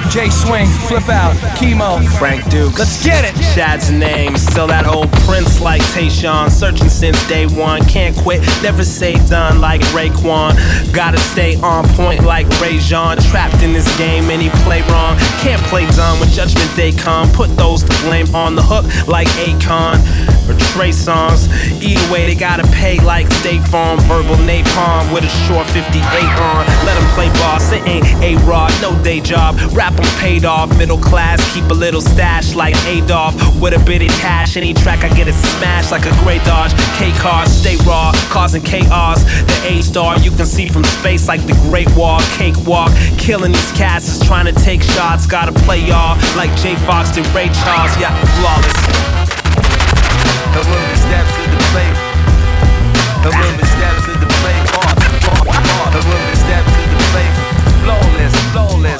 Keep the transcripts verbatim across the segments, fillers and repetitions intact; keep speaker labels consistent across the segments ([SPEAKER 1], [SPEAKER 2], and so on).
[SPEAKER 1] J Swing, Flip Out, Chemo,
[SPEAKER 2] Frank Dukes.
[SPEAKER 1] Let's get it.
[SPEAKER 2] Chad's name, still that old Prince like Tayshawn. Searching since day one, can't quit, never say done like Raekwon. Gotta stay on point like Ray Jean. Trapped in this game, any play wrong. Can't play dumb when judgment day come. Put those to blame on the hook like Akon or Trey Songz. Either way, they gotta pay like State Farm. Verbal napalm with a short fifty-eight on. Let them play boss, it ain't A-Rod, no day job. Rap them paid off, middle class, keep a little stash like Adolf. With a bit of cash, any track I get it smashed like a gray Dodge. K-Cars, stay raw, causing chaos. The A-star you can see from space like the Great Wall. Cakewalk, killing these cats is trying to take shots. Gotta play y'all like J Fox did Ray Charles, yeah, flawless.
[SPEAKER 3] The woman steps to the plate. The woman steps to the plate. The woman steps to the plate. Flawless, flawless.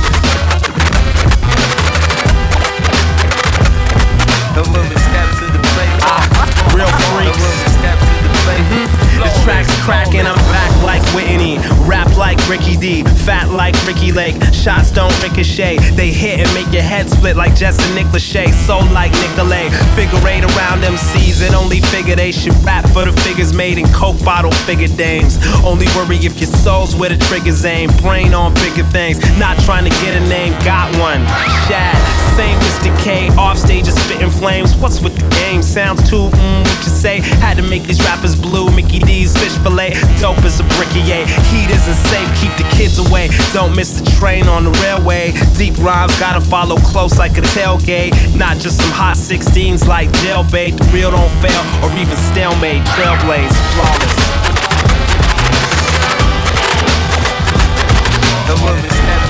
[SPEAKER 3] The woman steps to the plate.
[SPEAKER 2] Ah, real freaks.
[SPEAKER 3] The woman steps to the plate.
[SPEAKER 2] The track's cracking, I'm back like Whitney. Rap like Ricky D, fat like Ricky Lake. Shots don't ricochet, they hit and make your head split like Jesse Nick Lachey. Soul like Nicolay, figure eight around M Cs and only figure they should rap for the figures made in Coke bottle figure dames. Only worry if your soul's where the trigger's aim. Brain on bigger things, not trying to get a name, got one. Shad, same Mister K, off stage is spitting flames. What's with the game? Sounds too, mm, what you say? Had to make these rappers blue, Mickey D's fish fillet. Dope as a brickier, heat isn't safe, keep the kids away. Don't miss the train on the railway. Deep rhymes gotta follow close like a tailgate. Not just some hot sixteens like jailbait. The real don't fail or even stalemate. Trailblaze, flawless.
[SPEAKER 3] The woman steps